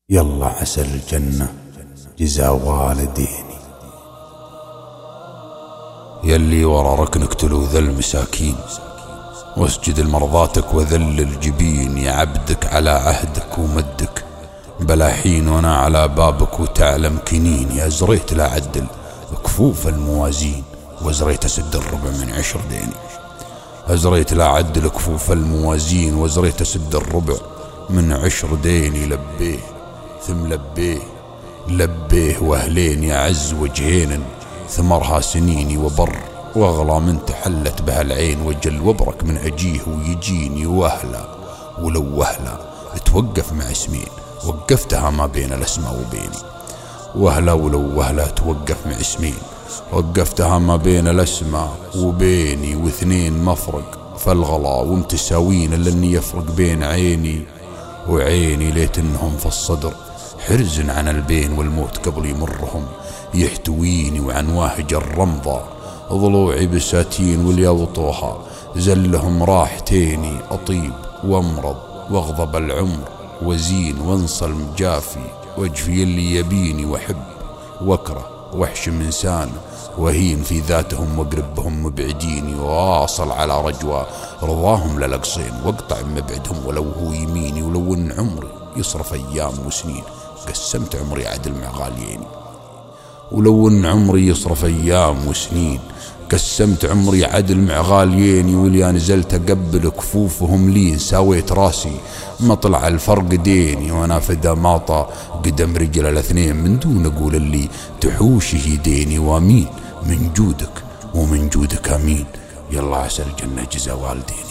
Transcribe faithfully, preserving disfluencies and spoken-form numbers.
يلا عسى الجنة جزا والديني. يلي ورا ركنك تلو ذا المساكين، واسجد لمرضاتك وذل الجبين، يا عبدك على عهدك ومدك بلا حين، وانا على بابك وتعلم كنين. يا زريت لا عدل كفوف الموازين، وزريت اسد الربع من عشر ديني. ازريت لا عدل كفوف الموازين، وزريت اسد الربع من عشر ديني. لبيه ثم لبيه لبيه واهلين، يا عز وجهين ثمرها سنيني. وبر واغلى من تحلت بها العين، وجل وبرك من اجيه ويجيني. واهلا ولو وهلا توقف مع اسمين، وقفتها ما بين الاسماء وبيني. واهلا ولو وهلا توقف مع اسمين، وقفتها ما بين الاسماء وبيني. واثنين مفرق فالغلا ومتساوين، الا اني يفرق بين عيني وعيني. ليت انهم في الصدر حرز عن البين، والموت قبل يمرهم يحتويني. وعن واهج الرمضة ضلوعي بساتين، واليوطوها زلهم راحتيني. أطيب وامرض واغضب العمر وزين، وانصى المجافي وجفي اللي يبيني. وحب واكره واحشم انسان وهين، في ذاتهم واقربهم مبعديني. واصل على رجوى رضاهم للقصين، واقطع مبعدهم ولو هو يميني. ولو ان عمري يصرف ايام وسنين، قسمت عمري عدل مع غالييني. ولو ان عمري يصرف ايام وسنين، قسمت عمري عدل مع غالييني. واللي نزلت اقبل كفوفهم لين، ساويت راسي ما طلع الفرق ديني. وانا فدا ماطى قدم رجل الاثنين، من دون اقول اللي تحوشه ديني. وامين من جودك ومن جودك امين. يلا عسى الجنة جزا والدين.